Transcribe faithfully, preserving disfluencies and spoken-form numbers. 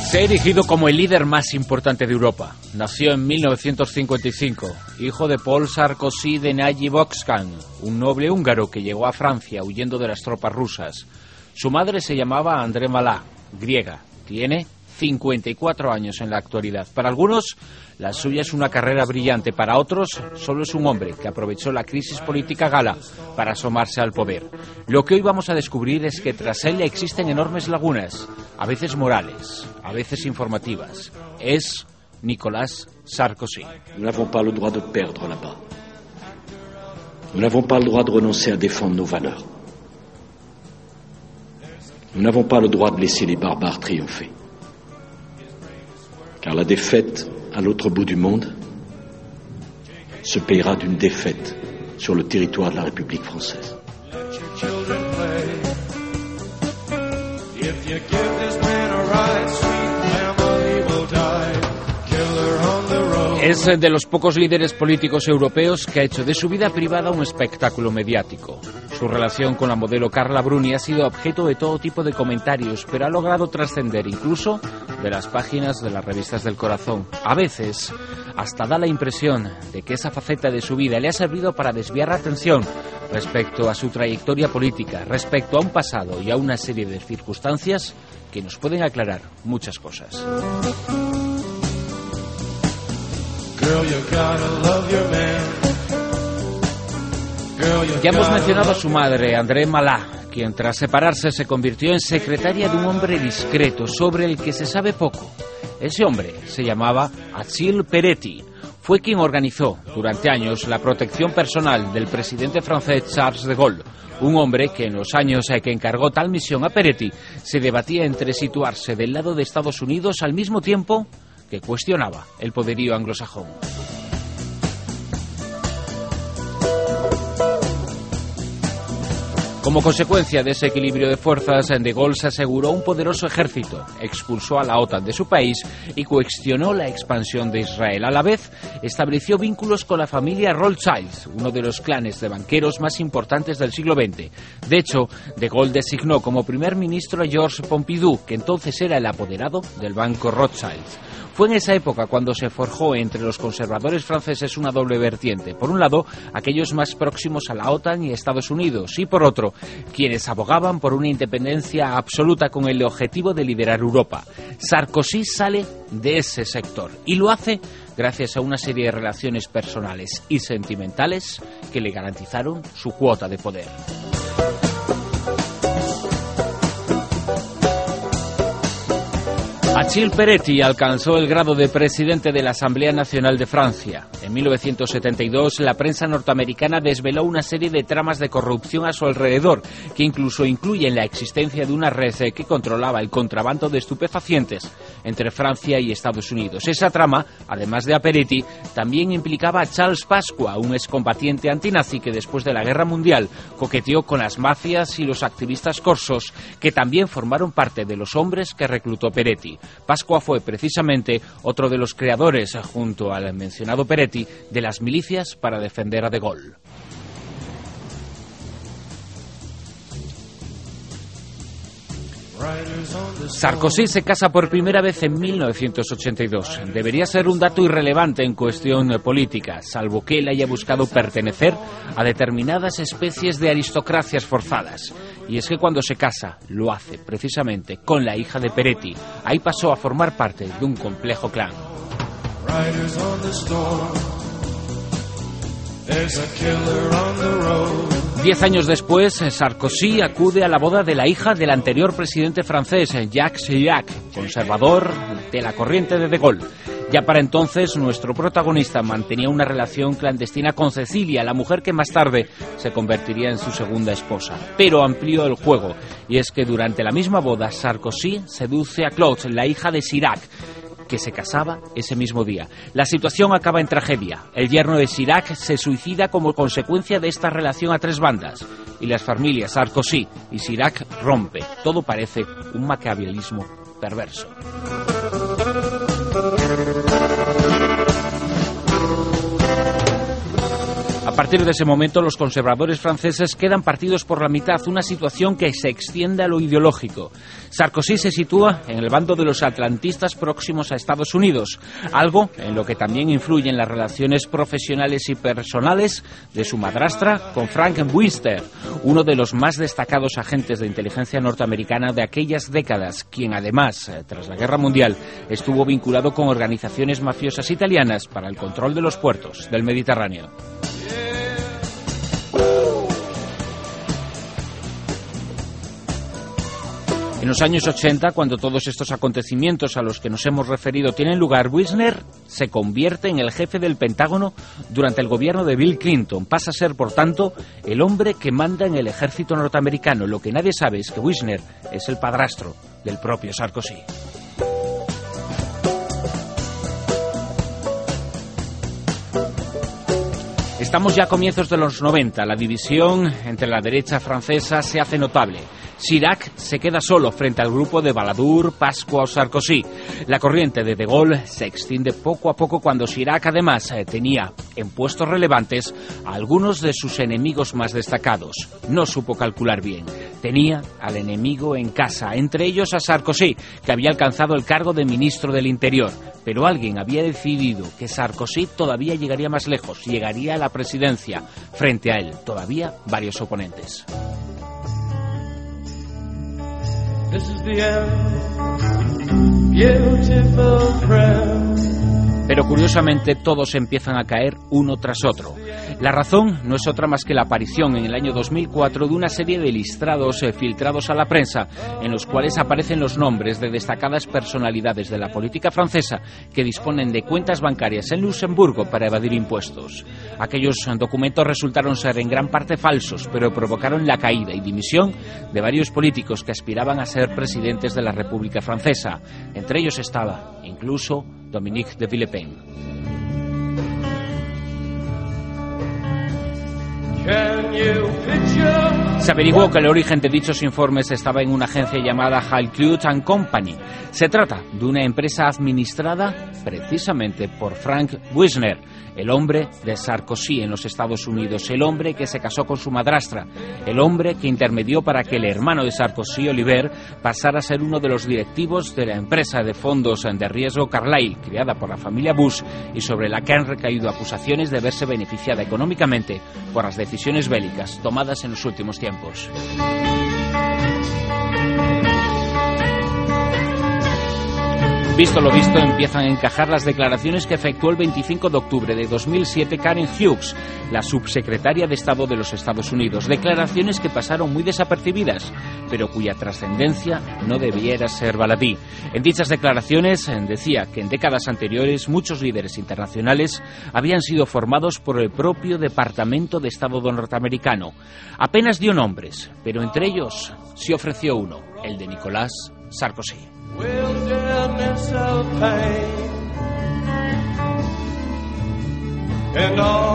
Se ha erigido como el líder más importante de Europa. Nació en mil novecientos cincuenta y cinco, hijo de Paul Sarkozy de Nagy Bocskan, un noble húngaro que llegó a Francia huyendo de las tropas rusas. Su madre se llamaba André Malá, griega. Tiene cincuenta y cuatro años en la actualidad. Para algunos, la suya es una carrera brillante. Para otros, solo es un hombre que aprovechó la crisis política gala para asomarse al poder. Lo que hoy vamos a descubrir es que tras él existen enormes lagunas, a veces morales, a veces informativas. Es Nicolas Sarkozy. Nous n'avons pas le droit de perdre là-bas. Nous n'avons pas le droit de renoncer à défendre nos valeurs. Nous n'avons pas le droit de laisser les barbares triompher. Car la défaite à l'autre bout du monde se payera d'une défaite sur le territoire de la République française. Es de los pocos líderes políticos europeos que ha hecho de su vida privada un espectáculo mediático. Su relación con la modelo Carla Bruni ha sido objeto de todo tipo de comentarios, pero ha logrado trascender incluso de las páginas de las revistas del corazón. A veces, hasta da la impresión de que esa faceta de su vida le ha servido para desviar la atención respecto a su trayectoria política, respecto a un pasado y a una serie de circunstancias que nos pueden aclarar muchas cosas. Ya hemos mencionado a su madre, André Malá, quien tras separarse se convirtió en secretaria de un hombre discreto sobre el que se sabe poco. Ese hombre se llamaba Achille Peretti. Fue quien organizó durante años la protección personal del presidente francés Charles de Gaulle, un hombre que en los años que encargó tal misión a Peretti se debatía entre situarse del lado de Estados Unidos al mismo tiempo que cuestionaba el poderío anglosajón. Como consecuencia de ese equilibrio de fuerzas, De Gaulle se aseguró un poderoso ejército, expulsó a la OTAN de su país y cuestionó la expansión de Israel. A la vez, estableció vínculos con la familia Rothschild, uno de los clanes de banqueros más importantes del siglo veinte. De hecho, De Gaulle designó como primer ministro a Georges Pompidou, que entonces era el apoderado del banco Rothschild. Fue en esa época cuando se forjó entre los conservadores franceses una doble vertiente. Por un lado, aquellos más próximos a la OTAN y Estados Unidos, y por otro, quienes abogaban por una independencia absoluta con el objetivo de liderar Europa. Sarkozy sale de ese sector y lo hace gracias a una serie de relaciones personales y sentimentales que le garantizaron su cuota de poder. Achille Peretti alcanzó el grado de presidente de la Asamblea Nacional de Francia. En mil novecientos setenta y dos, la prensa norteamericana desveló una serie de tramas de corrupción a su alrededor, que incluso incluyen la existencia de una red que controlaba el contrabando de estupefacientes entre Francia y Estados Unidos. Esa trama, además de a Peretti, también implicaba a Charles Pasqua, un excombatiente antinazi que después de la Guerra Mundial coqueteó con las mafias y los activistas corsos, que también formaron parte de los hombres que reclutó Peretti. Pasqua fue precisamente otro de los creadores, junto al mencionado Peretti, de las milicias para defender a De Gaulle. Sarkozy se casa por primera vez en mil novecientos ochenta y dos. Debería ser un dato irrelevante en cuestión política, salvo que él haya buscado pertenecer a determinadas especies de aristocracias forzadas. Y es que cuando se casa, lo hace precisamente con la hija de Peretti. Ahí pasó a formar parte de un complejo clan. Diez años después, Sarkozy acude a la boda de la hija del anterior presidente francés, Jacques Chirac, conservador de la corriente de De Gaulle. Ya para entonces, nuestro protagonista mantenía una relación clandestina con Cecilia, la mujer que más tarde se convertiría en su segunda esposa. Pero amplió el juego, y es que durante la misma boda, Sarkozy seduce a Claude, la hija de Chirac, que se casaba ese mismo día. La situación acaba en tragedia. El yerno de Chirac se suicida como consecuencia de esta relación a tres bandas, y las familias Sarkozy y Chirac rompe. Todo parece un maquiavelismo perverso. A partir de ese momento, los conservadores franceses quedan partidos por la mitad, una situación que se extiende a lo ideológico. Sarkozy se sitúa en el bando de los atlantistas próximos a Estados Unidos, algo en lo que también influyen las relaciones profesionales y personales de su madrastra con Frank Winster, uno de los más destacados agentes de inteligencia norteamericana de aquellas décadas, quien además, tras la Guerra Mundial, estuvo vinculado con organizaciones mafiosas italianas para el control de los puertos del Mediterráneo. En los años ochenta, cuando todos estos acontecimientos a los que nos hemos referido tienen lugar, Wisner se convierte en el jefe del Pentágono durante el gobierno de Bill Clinton. Pasa a ser, por tanto, el hombre que manda en el ejército norteamericano. Lo que nadie sabe es que Wisner es el padrastro del propio Sarkozy. Estamos ya a comienzos de los noventa. La división entre la derecha francesa se hace notable. Chirac se queda solo frente al grupo de Balladur, Pasqua o Sarkozy. La corriente de De Gaulle se extiende poco a poco cuando Chirac además tenía en puestos relevantes a algunos de sus enemigos más destacados. No supo calcular bien. Tenía al enemigo en casa, entre ellos a Sarkozy, que había alcanzado el cargo de ministro del Interior. Pero alguien había decidido que Sarkozy todavía llegaría más lejos, llegaría a la presidencia. Frente a él, todavía varios oponentes. This is the end. Beautiful friend. Pero curiosamente todos empiezan a caer uno tras otro. La razón no es otra más que la aparición en el año dos mil cuatro de una serie de listrados eh, filtrados a la prensa en los cuales aparecen los nombres de destacadas personalidades de la política francesa que disponen de cuentas bancarias en Luxemburgo para evadir impuestos. Aquellos documentos resultaron ser en gran parte falsos, pero provocaron la caída y dimisión de varios políticos que aspiraban a ser presidentes de la República Francesa. Entre ellos estaba incluso Dominique de Villepin. Se averiguó que el origen de dichos informes estaba en una agencia llamada Halclut and Company. Se trata de una empresa administrada precisamente por Frank Wisner, el hombre de Sarkozy en los Estados Unidos, el hombre que se casó con su madrastra, el hombre que intermedió para que el hermano de Sarkozy, Oliver, pasara a ser uno de los directivos de la empresa de fondos de riesgo Carlyle, creada por la familia Bush y sobre la que han recaído acusaciones de verse beneficiada económicamente por las decisiones bélicas tomadas en los últimos tiempos. Visto lo visto, empiezan a encajar las declaraciones que efectuó el veinticinco de octubre de dos mil siete Karen Hughes, la subsecretaria de Estado de los Estados Unidos. Declaraciones que pasaron muy desapercibidas, pero cuya trascendencia no debiera ser baladí. En dichas declaraciones decía que en décadas anteriores muchos líderes internacionales habían sido formados por el propio Departamento de Estado norteamericano. Apenas dio nombres, pero entre ellos sí ofreció uno, el de Nicolás Sarkozy. Wilderness of pain and all